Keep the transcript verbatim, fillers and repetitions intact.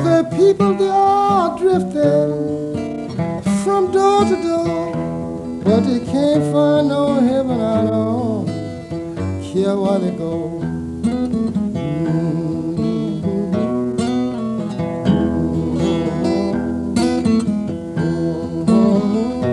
The people, they are drifting from door to door, but they can't find no heaven. I don't care where they go.